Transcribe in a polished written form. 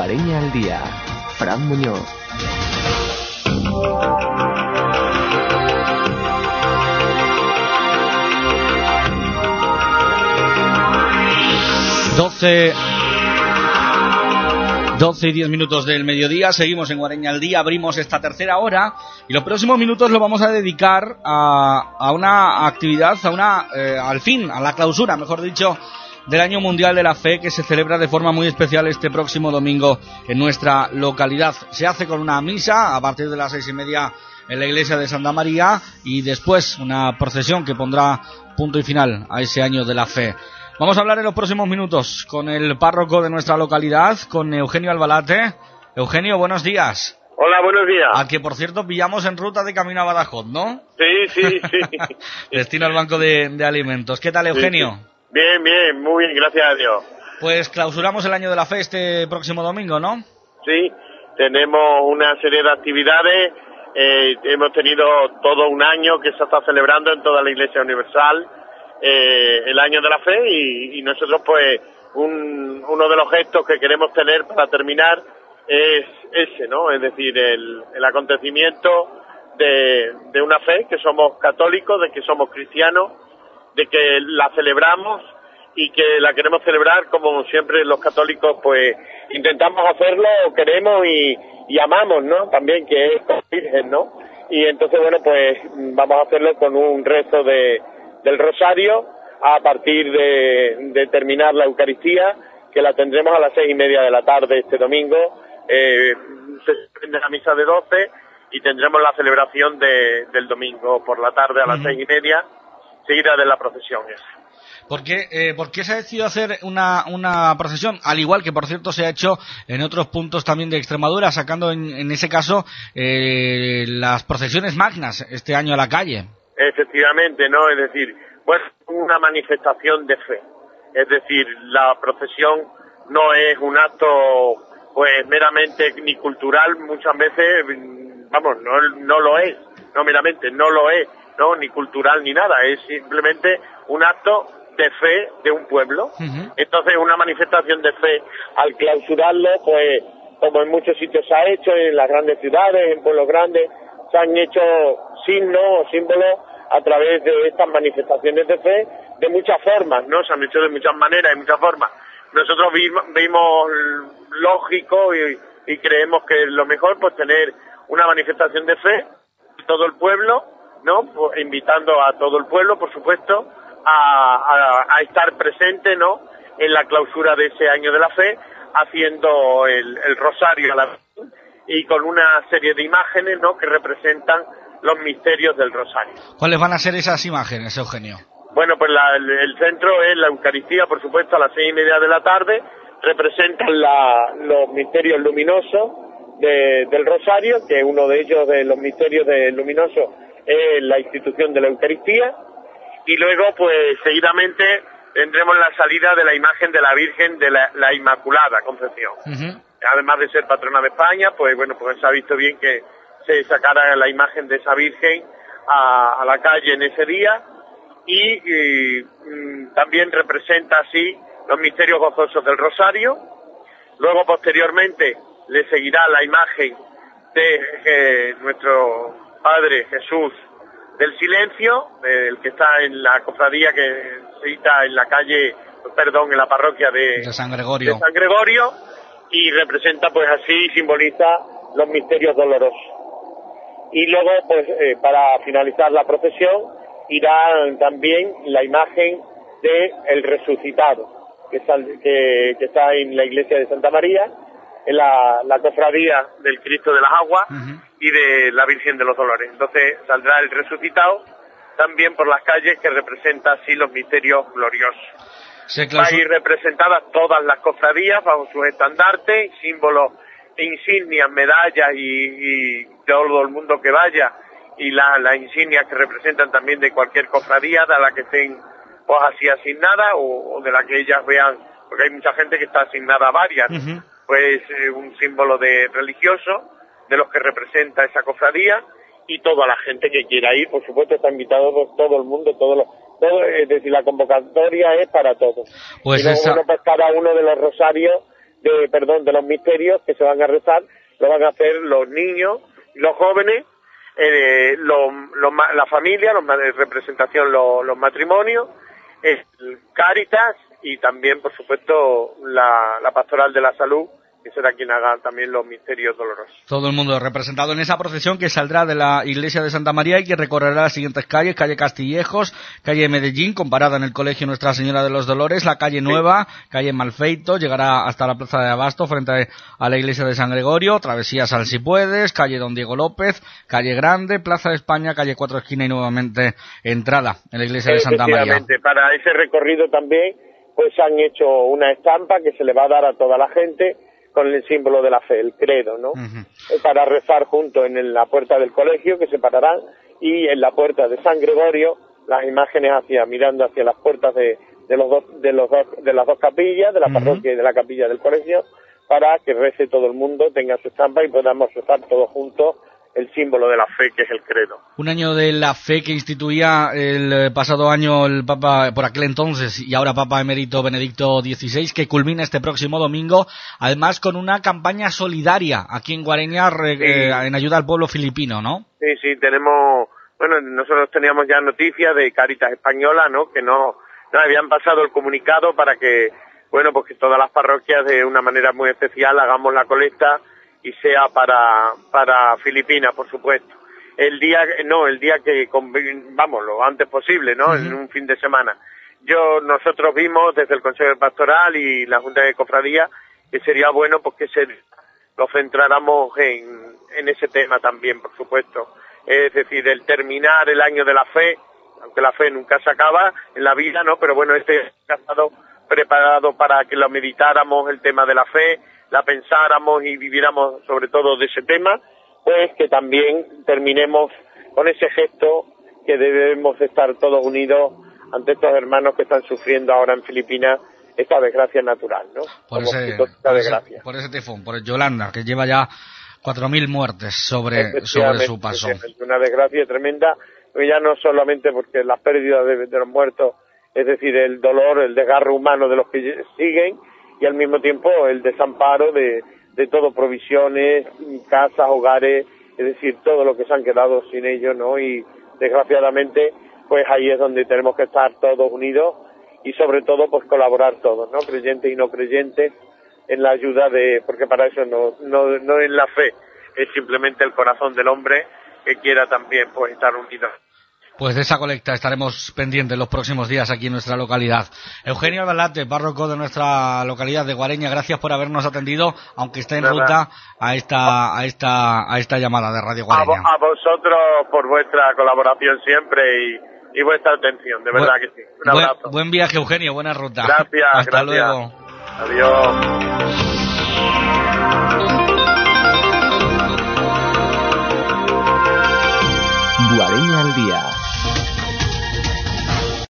Guareña al día. Fran Muñoz. Doce y 10 minutos del mediodía, seguimos en Guareña al día, abrimos esta tercera hora y los próximos minutos lo vamos a dedicar a una actividad, a la clausura, mejor dicho, del Año Mundial de la Fe, que se celebra de forma muy especial este próximo domingo en nuestra localidad. Se hace con una misa a partir de las 6:30 en la iglesia de Santa María y después una procesión que pondrá punto y final a ese Año de la Fe. Vamos a hablar en los próximos minutos con el párroco de nuestra localidad, con Eugenio Albalate. Eugenio, buenos días. Hola, buenos días. A que, por cierto, pillamos en ruta de camino a Badajoz, ¿no? Sí. Destino al Banco de Alimentos. ¿Qué tal, Eugenio? Sí. Bien, muy bien, gracias a Dios. Pues clausuramos el Año de la Fe este próximo domingo, ¿no? Sí, tenemos una serie de actividades. Hemos tenido todo un año que se está celebrando en toda la Iglesia Universal el Año de la Fe y nosotros pues uno de los gestos que queremos tener para terminar es ese, ¿no? Es decir, el acontecimiento de una fe, que somos católicos, de que somos cristianos, de que la celebramos y que la queremos celebrar como siempre los católicos pues intentamos hacerlo, queremos y amamos, ¿no? También, que es la Virgen, ¿no? Y entonces, bueno, pues vamos a hacerlo con un rezo del Rosario a partir de terminar la Eucaristía, que la tendremos a las 6:30 de la tarde este domingo. Se suspende la misa de 12 y tendremos la celebración del domingo por la tarde a las 6:30, seguida de la procesión esa. ¿Por qué se ha decidido hacer una procesión? Al igual que, por cierto, se ha hecho en otros puntos también de Extremadura, sacando en ese caso las procesiones magnas este año a la calle. Efectivamente, ¿no? Es decir, pues una manifestación de fe. Es decir, la procesión no es un acto pues meramente ni cultural, muchas veces, vamos, no lo es, no meramente, no lo es, no, ni cultural ni nada, es simplemente un acto de fe de un pueblo. Entonces, una manifestación de fe, al clausurarlo, pues, como en muchos sitios se ha hecho, en las grandes ciudades, en pueblos grandes, se han hecho signos o símbolos a través de estas manifestaciones de fe, de muchas formas, ¿no? Se han hecho de muchas maneras, de muchas formas. Nosotros vimos lógico y creemos que es lo mejor, pues, tener una manifestación de fe, todo el pueblo, ¿no? Pues, invitando a todo el pueblo, por supuesto, a estar presente, ¿no? En la clausura de ese Año de la Fe, haciendo el rosario a la vez y con una serie de imágenes, ¿no? Que representan los misterios del rosario. ¿Cuáles van a ser esas imágenes, Eugenio? Bueno, pues el centro es la Eucaristía, por supuesto, a las 6:30 de la tarde. Representan los misterios luminosos del rosario, que uno de ellos, de los misterios luminosos, es la institución de la Eucaristía. Y luego, pues, seguidamente tendremos la salida de la imagen de la Virgen de la Inmaculada Concepción. Además de ser patrona de España, pues bueno, pues se ha visto bien que se sacara la imagen de esa Virgen a la calle en ese día y también representa así los misterios gozosos del Rosario. Luego, posteriormente, le seguirá la imagen de nuestro Padre Jesús del Silencio, el que está en la cofradía que se está en la calle, en la parroquia de San Gregorio. Y representa, pues así, simboliza los misterios dolorosos. Y luego, pues, para finalizar la procesión, irá también la imagen de el resucitado, que está en la iglesia de Santa María, en la cofradía del Cristo de las Aguas y de la Virgen de los Dolores. Entonces saldrá el resucitado también por las calles, que representa así los misterios gloriosos. Va a ir representadas todas las cofradías bajo sus estandartes, símbolos, insignias, medallas y todo el mundo que vaya, y las insignias que representan también de cualquier cofradía de la que estén pues así asignadas o de la que ellas vean, porque hay mucha gente que está asignada a varias, pues un símbolo de religioso de los que representa esa cofradía, y toda la gente que quiera ir, por supuesto, está invitado todo el mundo, es decir, la convocatoria es para todos. Pues y luego, pues cada uno de los rosarios de los misterios que se van a rezar, lo van a hacer los niños y los jóvenes, la familia, representación, los matrimonios, el Cáritas y también, por supuesto, la Pastoral de la Salud, que será quien haga también los misterios dolorosos. Todo el mundo representado en esa procesión que saldrá de la iglesia de Santa María y que recorrerá las siguientes calles: calle Castillejos, calle Medellín, comparada en el colegio Nuestra Señora de los Dolores, la calle Nueva, calle Malfeito, llegará hasta la plaza de Abasto frente a la iglesia de San Gregorio, travesía Sal Si Puedes, calle Don Diego López, calle Grande, plaza de España, calle Cuatro Esquinas y nuevamente entrada en la iglesia de Santa María. Para ese recorrido también pues han hecho una estampa que se le va a dar a toda la gente con el símbolo de la fe, el credo, ¿no? Para rezar juntos en la puerta del colegio, que se pararán, y en la puerta de San Gregorio, las imágenes mirando hacia las puertas de las dos capillas, de la parroquia y de la capilla del colegio, para que rece todo el mundo, tenga su estampa y podamos rezar todos juntos el símbolo de la fe, que es el credo. Un año de la fe que instituía el pasado año el Papa, por aquel entonces, y ahora Papa Emérito Benedicto XVI, que culmina este próximo domingo, además con una campaña solidaria aquí en Guareña en ayuda al pueblo filipino, ¿no? Sí, nosotros teníamos ya noticias de Cáritas Española, ¿no? Que no habían pasado el comunicado para que, pues que todas las parroquias de una manera muy especial hagamos la colecta y sea para Filipinas, por supuesto. El día que lo antes posible, ¿no? En un fin de semana. Nosotros vimos desde el Consejo Pastoral y la Junta de Cofradía que sería bueno pues que lo centráramos en ese tema también, por supuesto. Es decir, el terminar el año de la fe, aunque la fe nunca se acaba en la vida, ¿no? Pero bueno, ha estado preparado para que lo meditáramos, el tema de la fe, la pensáramos y viviéramos sobre todo de ese tema, pues que también terminemos con ese gesto que debemos estar todos unidos ante estos hermanos que están sufriendo ahora en Filipinas esta desgracia natural, ¿no? Por ese tifón, por el Yolanda, que lleva ya 4.000 muertes sobre su paso. Una desgracia tremenda, ya no solamente porque las pérdidas de los muertos, es decir, el dolor, el desgarro humano de los que siguen, y al mismo tiempo el desamparo de todo, provisiones, casas, hogares, es decir, todo lo que se han quedado sin ellos, ¿no? Y desgraciadamente, pues ahí es donde tenemos que estar todos unidos y sobre todo pues colaborar todos, ¿no? Creyentes y no creyentes, en la ayuda porque para eso no es la fe, es simplemente el corazón del hombre que quiera también pues estar unido. Pues de esa colecta estaremos pendientes los próximos días aquí en nuestra localidad. Eugenio Aldalate, párroco de nuestra localidad de Guareña, gracias por habernos atendido, aunque esté en ruta a esta llamada de Radio Guareña. A vosotros por vuestra colaboración siempre y vuestra atención, de verdad que sí. Un abrazo. Buen viaje, Eugenio, buena ruta. Gracias. Hasta luego. Adiós.